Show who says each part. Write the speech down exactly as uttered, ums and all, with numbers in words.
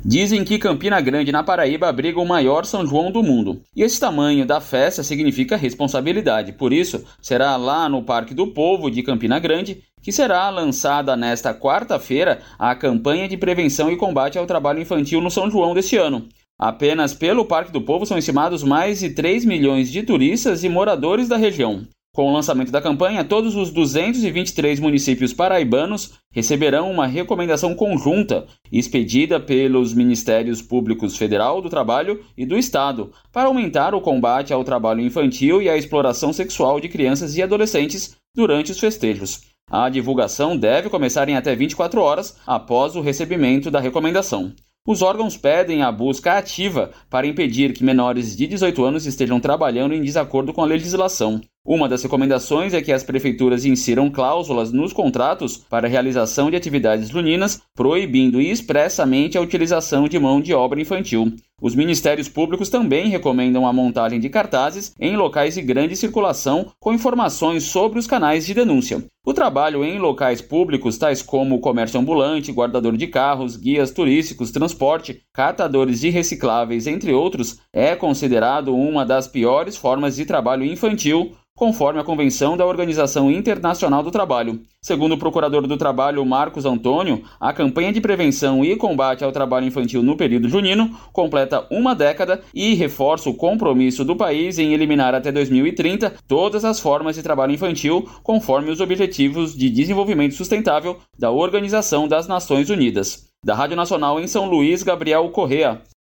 Speaker 1: Dizem que Campina Grande, na Paraíba, abriga o maior São João do mundo. E esse tamanho da festa significa responsabilidade. Por isso, será lá no Parque do Povo de Campina Grande que será lançada nesta quarta-feira a campanha de prevenção e combate ao trabalho infantil no São João deste ano. Apenas pelo Parque do Povo são estimados mais de três milhões de turistas e moradores da região. Com o lançamento da campanha, todos os duzentos e vinte e três municípios paraibanos receberão uma recomendação conjunta expedida pelos Ministérios Públicos Federal do Trabalho e do Estado para aumentar o combate ao trabalho infantil e à exploração sexual de crianças e adolescentes durante os festejos. A divulgação deve começar em até vinte e quatro horas após o recebimento da recomendação. Os órgãos pedem a busca ativa para impedir que menores de dezoito anos estejam trabalhando em desacordo com a legislação. Uma das recomendações é que as prefeituras insiram cláusulas nos contratos para a realização de atividades juninas, proibindo expressamente a utilização de mão de obra infantil. Os ministérios públicos também recomendam a montagem de cartazes em locais de grande circulação com informações sobre os canais de denúncia. O trabalho em locais públicos, tais como comércio ambulante, guardador de carros, guias turísticos, transporte, catadores de recicláveis, entre outros, é considerado uma das piores formas de trabalho infantil, conforme a Convenção da Organização Internacional do Trabalho. Segundo o procurador do Trabalho, Marcos Antônio, a campanha de prevenção e combate ao trabalho infantil no período junino completa uma década e reforça o compromisso do país em eliminar até dois mil e trinta todas as formas de trabalho infantil, conforme os Objetivos de Desenvolvimento Sustentável da Organização das Nações Unidas. Da Rádio Nacional em São Luís, Gabriel Correa.